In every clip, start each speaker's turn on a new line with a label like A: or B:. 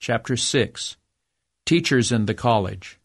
A: Chapter 6. Teachers in the College.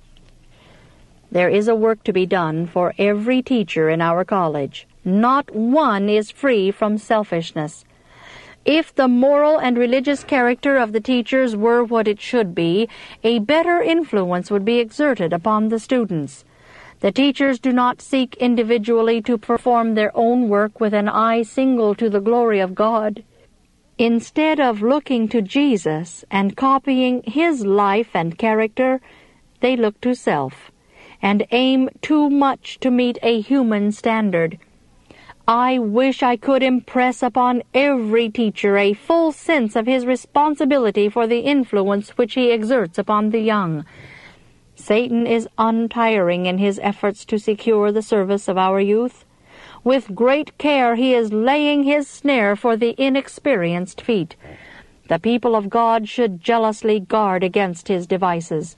B: There is a work to be done for every teacher in our college. Not one is free from selfishness. If the moral and religious character of the teachers were what it should be, a better influence would be exerted upon the students. The teachers do not seek individually to perform their own work with an eye single to the glory of God. Instead of looking to Jesus and copying His life and character, they look to self and aim too much to meet a human standard. I wish I could impress upon every teacher a full sense of his responsibility for the influence which he exerts upon the young. Satan is untiring in his efforts to secure the service of our youth. With great care he is laying his snare for the inexperienced feet. The people of God should jealously guard against his devices.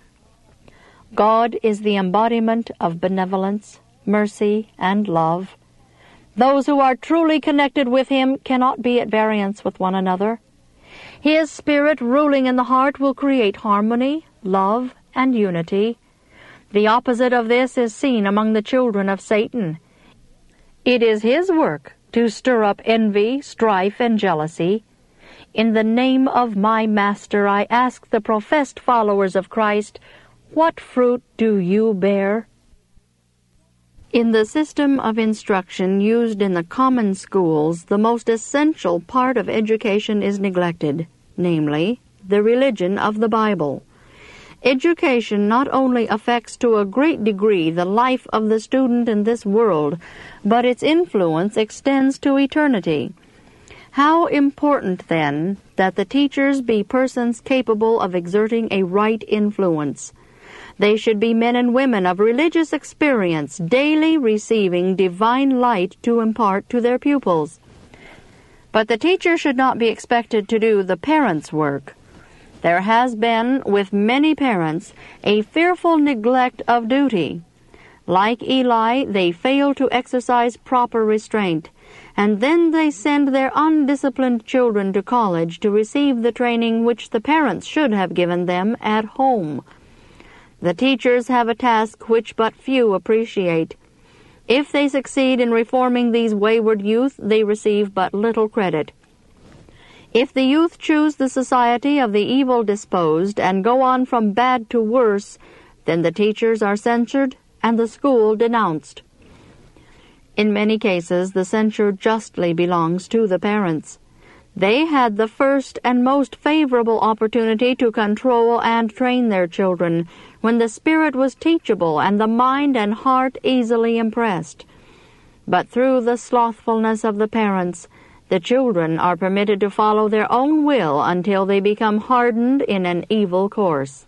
B: God is the embodiment of benevolence, mercy, and love. Those who are truly connected with Him cannot be at variance with one another. His Spirit ruling in the heart will create harmony, love, and unity. The opposite of this is seen among the children of Satan. It is his work to stir up envy, strife, and jealousy. In the name of my Master, I ask the professed followers of Christ, what fruit do you bear? In the system of instruction used in the common schools, the most essential part of education is neglected, namely, the religion of the Bible. Education not only affects to a great degree the life of the student in this world, but its influence extends to eternity. How important, then, that the teachers be persons capable of exerting a right influence. They should be men and women of religious experience, daily receiving divine light to impart to their pupils. But the teacher should not be expected to do the parents' work. There has been, with many parents, a fearful neglect of duty. Like Eli, they fail to exercise proper restraint, and then they send their undisciplined children to college to receive the training which the parents should have given them at home. The teachers have a task which but few appreciate. If they succeed in reforming these wayward youth, they receive but little credit. If the youth choose the society of the evil-disposed and go on from bad to worse, then the teachers are censured and the school denounced. In many cases, the censure justly belongs to the parents. They had the first and most favorable opportunity to control and train their children when the spirit was teachable and the mind and heart easily impressed. But through the slothfulness of the parents, the children are permitted to follow their own will until they become hardened in an evil course.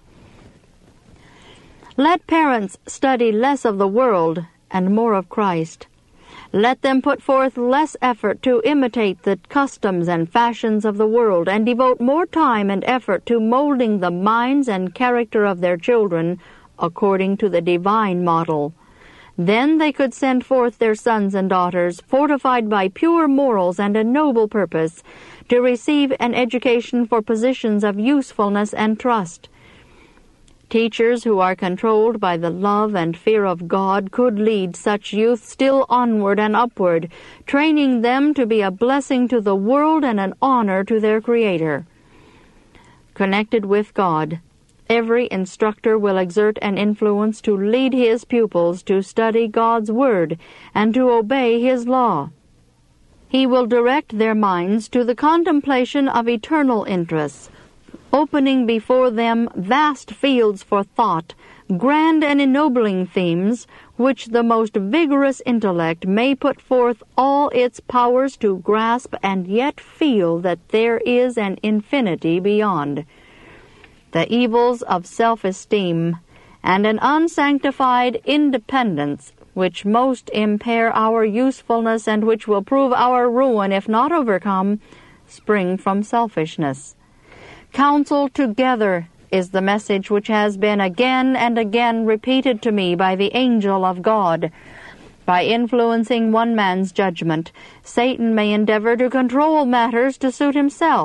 B: Let parents study less of the world and more of Christ. Let them put forth less effort to imitate the customs and fashions of the world and devote more time and effort to molding the minds and character of their children according to the divine model. Then they could send forth their sons and daughters, fortified by pure morals and a noble purpose, to receive an education for positions of usefulness and trust. Teachers who are controlled by the love and fear of God could lead such youth still onward and upward, training them to be a blessing to the world and an honor to their Creator. Connected with God, every instructor will exert an influence to lead his pupils to study God's Word and to obey His law. He will direct their minds to the contemplation of eternal interests, opening before them vast fields for thought, grand and ennobling themes, which the most vigorous intellect may put forth all its powers to grasp and yet feel that there is an infinity beyond. The evils of self-esteem and an unsanctified independence which most impair our usefulness and which will prove our ruin if not overcome, spring from selfishness. Counsel together is the message which has been again and again repeated to me by the angel of God. By influencing one man's judgment, Satan may endeavor to control matters to suit himself.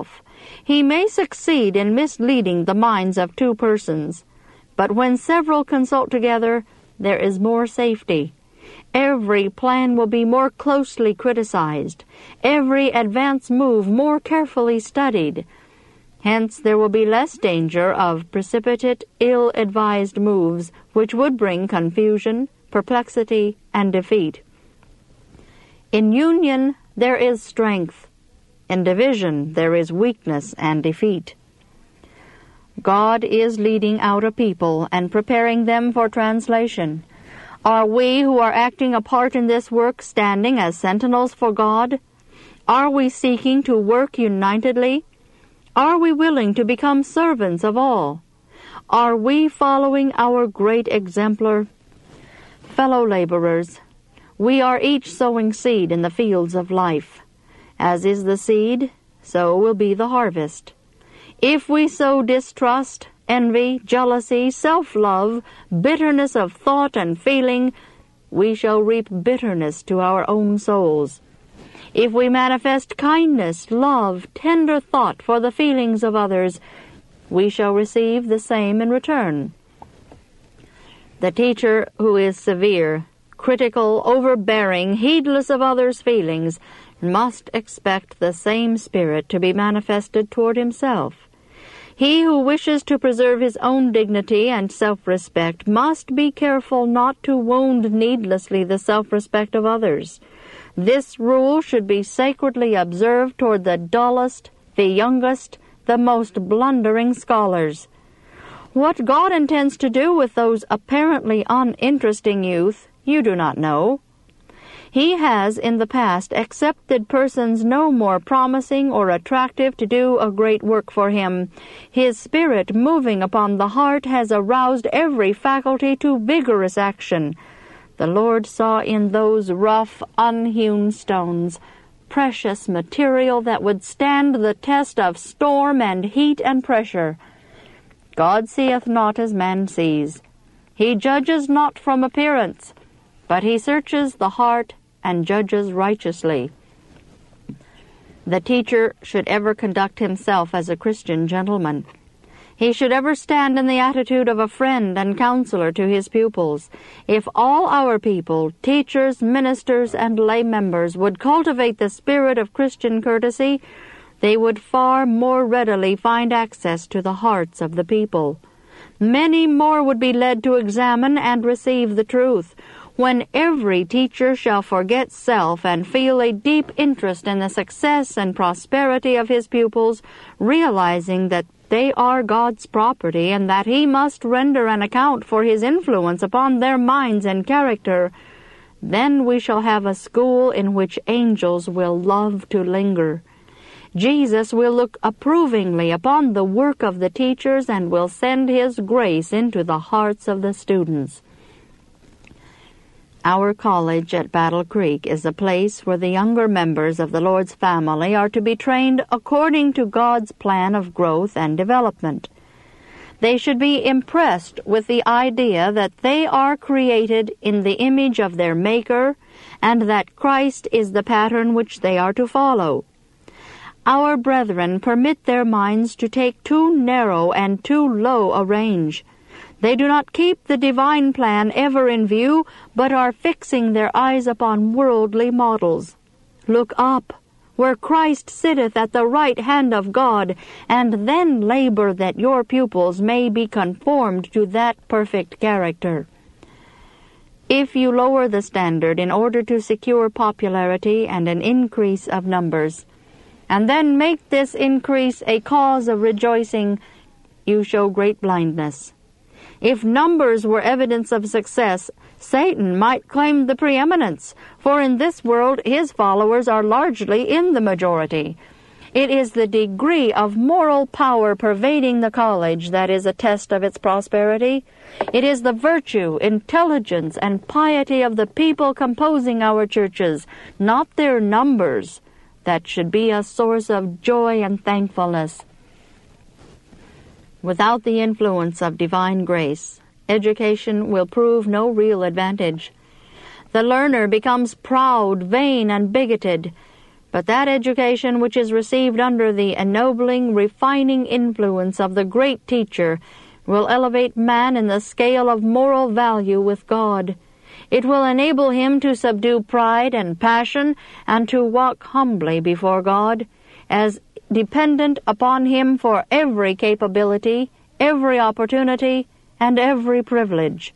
B: He may succeed in misleading the minds of two persons, but when several consult together, there is more safety. Every plan will be more closely criticized, every advance move more carefully studied. Hence there will be less danger of precipitate, ill-advised moves which would bring confusion, perplexity, and defeat. In union there is strength. In division there is weakness and defeat. God is leading out a people and preparing them for translation. Are we who are acting a part in this work standing as sentinels for God? Are we seeking to work unitedly? Are we willing to become servants of all? Are we following our great exemplar? Fellow laborers, we are each sowing seed in the fields of life. As is the seed, so will be the harvest. If we sow distrust, envy, jealousy, self-love, bitterness of thought and feeling, we shall reap bitterness to our own souls. If we manifest kindness, love, tender thought for the feelings of others, we shall receive the same in return. The teacher who is severe, critical, overbearing, heedless of others' feelings, must expect the same spirit to be manifested toward himself. He who wishes to preserve his own dignity and self-respect must be careful not to wound needlessly the self-respect of others. This rule should be sacredly observed toward the dullest, the youngest, the most blundering scholars. What God intends to do with those apparently uninteresting youth, you do not know. He has in the past accepted persons no more promising or attractive to do a great work for him. His Spirit moving upon the heart has aroused every faculty to vigorous action. The Lord saw in those rough, unhewn stones precious material that would stand the test of storm and heat and pressure. God seeth not as man sees. He judges not from appearance, but he searches the heart and judges righteously. The teacher should ever conduct himself as a Christian gentleman. He should ever stand in the attitude of a friend and counselor to his pupils. If all our people, teachers, ministers, and lay members, would cultivate the spirit of Christian courtesy, they would far more readily find access to the hearts of the people. Many more would be led to examine and receive the truth. When every teacher shall forget self and feel a deep interest in the success and prosperity of his pupils, realizing that they are God's property and that he must render an account for his influence upon their minds and character, then we shall have a school in which angels will love to linger. Jesus will look approvingly upon the work of the teachers and will send his grace into the hearts of the students. Our college at Battle Creek is a place where the younger members of the Lord's family are to be trained according to God's plan of growth and development. They should be impressed with the idea that they are created in the image of their Maker and that Christ is the pattern which they are to follow. Our brethren permit their minds to take too narrow and too low a range. They do not keep the divine plan ever in view, but are fixing their eyes upon worldly models. Look up, where Christ sitteth at the right hand of God, and then labor that your pupils may be conformed to that perfect character. If you lower the standard in order to secure popularity and an increase of numbers, and then make this increase a cause of rejoicing, you show great blindness. If numbers were evidence of success, Satan might claim the preeminence, for in this world his followers are largely in the majority. It is the degree of moral power pervading the college that is a test of its prosperity. It is the virtue, intelligence, and piety of the people composing our churches, not their numbers, that should be a source of joy and thankfulness. Without the influence of divine grace, education will prove no real advantage. The learner becomes proud, vain, and bigoted, But that education which is received under the ennobling, refining influence of the great teacher will elevate man in the scale of moral value with God. It will enable him to subdue pride and passion and to walk humbly before God, as dependent upon Him for every capability, every opportunity, and every privilege.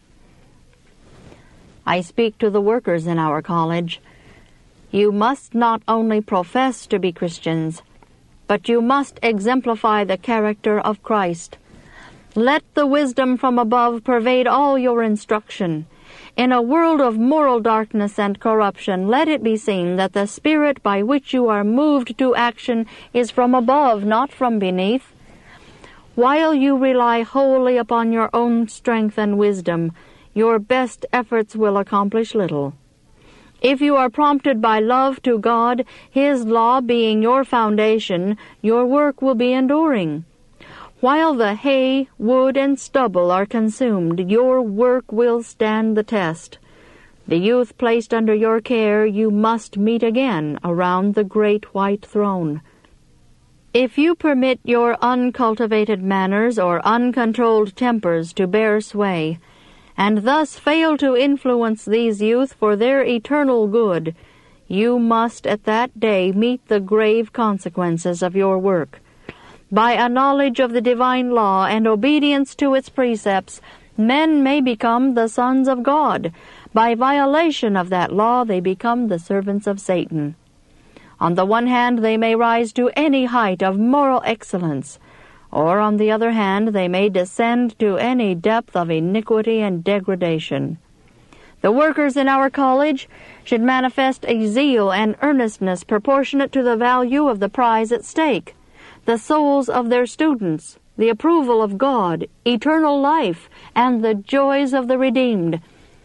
B: I speak to the workers in our college. You must not only profess to be Christians, but you must exemplify the character of Christ. Let the wisdom from above pervade all your instruction. In a world of moral darkness and corruption, let it be seen that the spirit by which you are moved to action is from above, not from beneath. While you rely wholly upon your own strength and wisdom, your best efforts will accomplish little. If you are prompted by love to God, His law being your foundation, your work will be enduring. While the hay, wood, and stubble are consumed, your work will stand the test. The youth placed under your care you must meet again around the great white throne. If you permit your uncultivated manners or uncontrolled tempers to bear sway, and thus fail to influence these youth for their eternal good, you must at that day meet the grave consequences of your work. By a knowledge of the divine law and obedience to its precepts, men may become the sons of God. By violation of that law, they become the servants of Satan. On the one hand, they may rise to any height of moral excellence, or on the other hand, they may descend to any depth of iniquity and degradation. The workers in our college should manifest a zeal and earnestness proportionate to the value of the prize at stake, the souls of their students, the approval of God, eternal life, and the joys of the redeemed.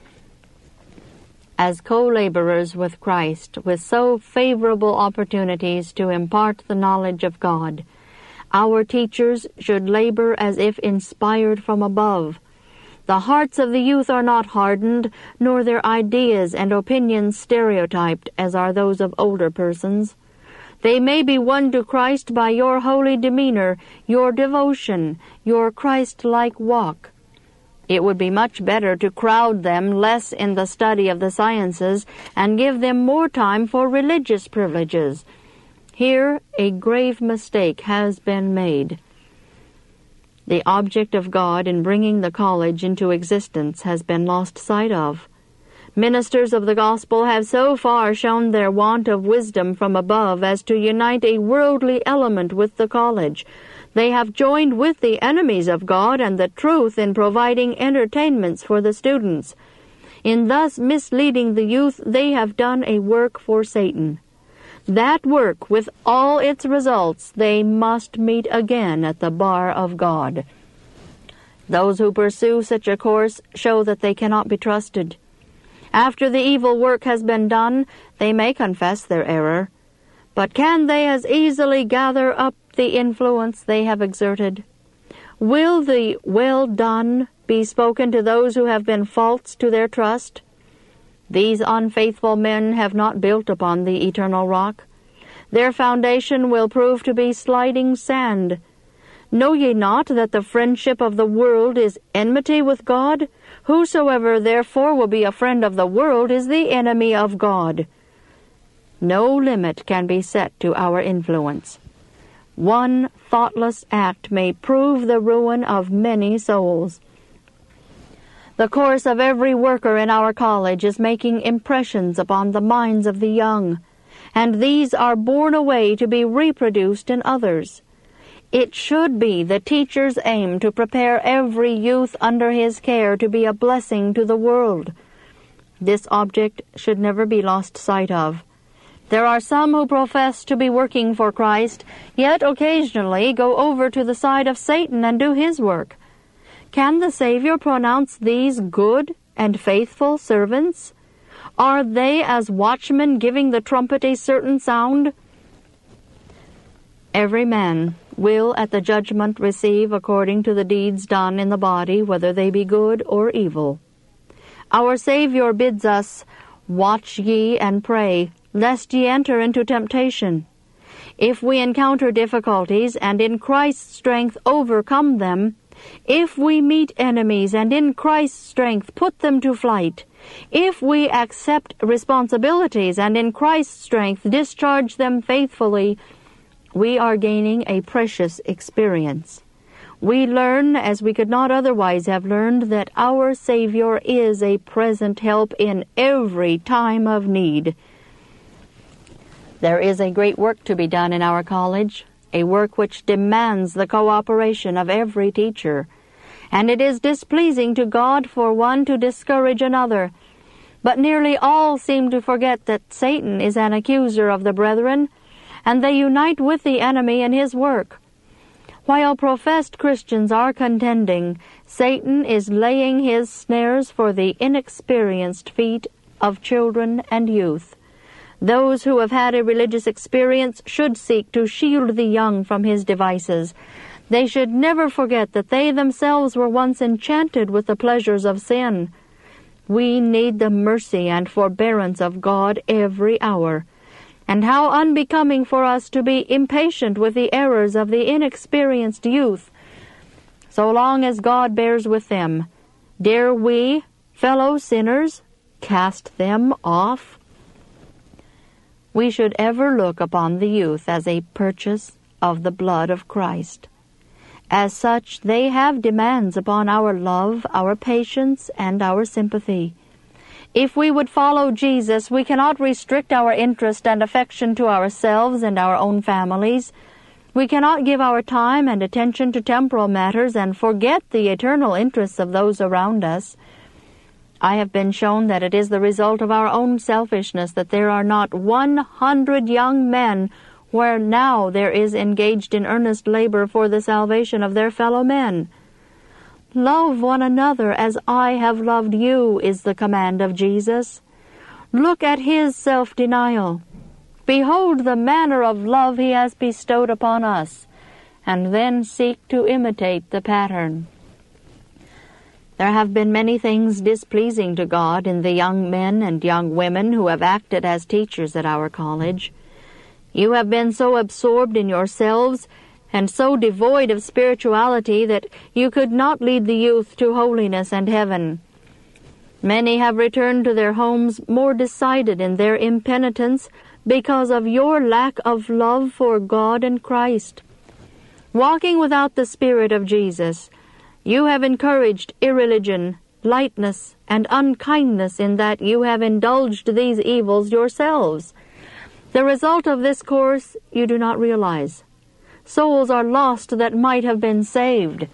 B: As co-laborers with Christ, with so favorable opportunities to impart the knowledge of God, our teachers should labor as if inspired from above. The hearts of the youth are not hardened, nor their ideas and opinions stereotyped as are those of older persons. They may be won to Christ by your holy demeanor, your devotion, your Christ-like walk. It would be much better to crowd them less in the study of the sciences and give them more time for religious privileges. Here a grave mistake has been made. The object of God in bringing the college into existence has been lost sight of. Ministers of the gospel have so far shown their want of wisdom from above as to unite a worldly element with the college. They have joined with the enemies of God and the truth in providing entertainments for the students. In thus misleading the youth, they have done a work for Satan. That work, with all its results, they must meet again at the bar of God. Those who pursue such a course show that they cannot be trusted. After the evil work has been done, they may confess their error. But can they as easily gather up the influence they have exerted? Will the "well done" be spoken to those who have been false to their trust? These unfaithful men have not built upon the eternal rock. Their foundation will prove to be sliding sand. Know ye not that the friendship of the world is enmity with God? Whosoever therefore will be a friend of the world is the enemy of God. No limit can be set to our influence. One thoughtless act may prove the ruin of many souls. The course of every worker in our college is making impressions upon the minds of the young, and these are borne away to be reproduced in others. It should be the teacher's aim to prepare every youth under his care to be a blessing to the world. This object should never be lost sight of. There are some who profess to be working for Christ, yet occasionally go over to the side of Satan and do his work. Can the Savior pronounce these good and faithful servants? Are they as watchmen giving the trumpet a certain sound? Every man will at the judgment receive according to the deeds done in the body, whether they be good or evil. Our Savior bids us, "Watch ye and pray, lest ye enter into temptation. If we encounter difficulties, and in Christ's strength overcome them, if we meet enemies, and in Christ's strength put them to flight, if we accept responsibilities, and in Christ's strength discharge them faithfully, we are gaining a precious experience. We learn, as we could not otherwise have learned, that our Savior is a present help in every time of need. There is a great work to be done in our college, a work which demands the cooperation of every teacher, and it is displeasing to God for one to discourage another. But nearly all seem to forget that Satan is an accuser of the brethren, and they unite with the enemy in his work. While professed Christians are contending, Satan is laying his snares for the inexperienced feet of children and youth. Those who have had a religious experience should seek to shield the young from his devices. They should never forget that they themselves were once enchanted with the pleasures of sin. We need the mercy and forbearance of God every hour. And how unbecoming for us to be impatient with the errors of the inexperienced youth. So long as God bears with them, dare we, fellow sinners, cast them off? We should ever look upon the youth as a purchase of the blood of Christ. As such, they have demands upon our love, our patience, and our sympathy. If we would follow Jesus, we cannot restrict our interest and affection to ourselves and our own families. We cannot give our time and attention to temporal matters and forget the eternal interests of those around us. I have been shown that it is the result of our own selfishness that there are not 100 young men where now there is engaged in earnest labor for the salvation of their fellow men. Love one another as I have loved you is the command of Jesus. Look at his self-denial. Behold the manner of love he has bestowed upon us, and then seek to imitate the pattern. There have been many things displeasing to God in the young men and young women who have acted as teachers at our college. You have been so absorbed in yourselves and so devoid of spirituality that you could not lead the youth to holiness and heaven. Many have returned to their homes more decided in their impenitence because of your lack of love for God and Christ. Walking without the Spirit of Jesus, you have encouraged irreligion, lightness, and unkindness in that you have indulged these evils yourselves. The result of this course you do not realize. Souls are lost that might have been saved.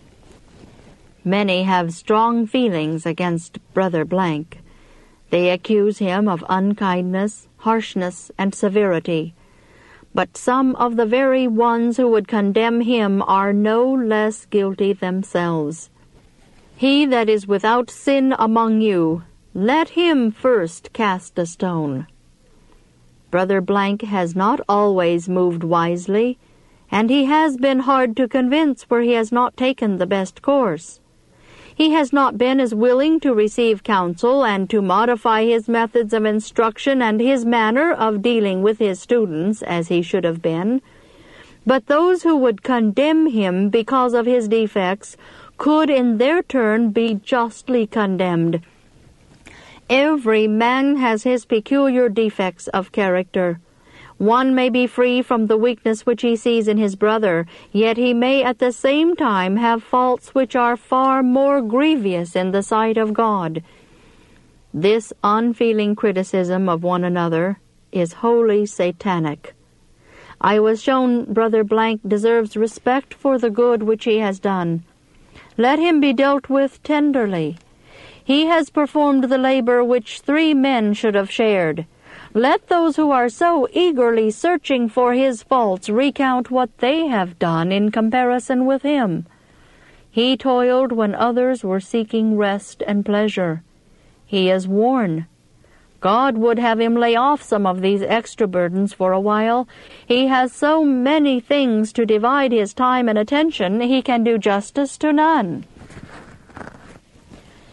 B: Many have strong feelings against Brother Blank. They accuse him of unkindness, harshness, and severity. But some of the very ones who would condemn him are no less guilty themselves. He that is without sin among you, let him first cast a stone. Brother Blank has not always moved wisely, and he has been hard to convince where he has not taken the best course. He has not been as willing to receive counsel and to modify his methods of instruction and his manner of dealing with his students as he should have been. But those who would condemn him because of his defects could in their turn be justly condemned. Every man has his peculiar defects of character. One may be free from the weakness which he sees in his brother, yet he may at the same time have faults which are far more grievous in the sight of God. This unfeeling criticism of one another is wholly satanic. I was shown Brother Blank deserves respect for the good which he has done. Let him be dealt with tenderly. He has performed the labor which 3 men should have shared. Let those who are so eagerly searching for his faults recount what they have done in comparison with him. He toiled when others were seeking rest and pleasure. He is worn. God would have him lay off some of these extra burdens for a while. He has so many things to divide his time and attention, he can do justice to none.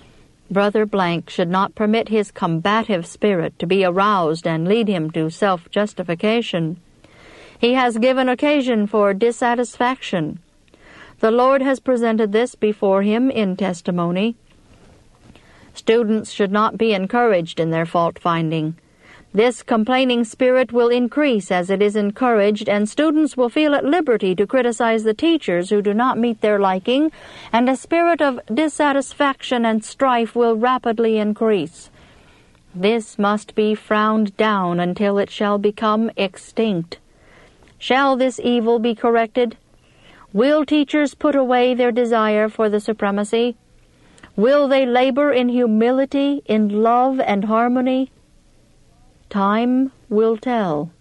B: Brother Blank should not permit his combative spirit to be aroused and lead him to self-justification. He has given occasion for dissatisfaction. The Lord has presented this before him in testimony. Students should not be encouraged in their fault-finding. This complaining spirit will increase as it is encouraged, and students will feel at liberty to criticize the teachers who do not meet their liking, and a spirit of dissatisfaction and strife will rapidly increase. This must be frowned down until it shall become extinct. Shall this evil be corrected? Will teachers put away their desire for the supremacy? Will they labor in humility, in love and harmony? Time will tell.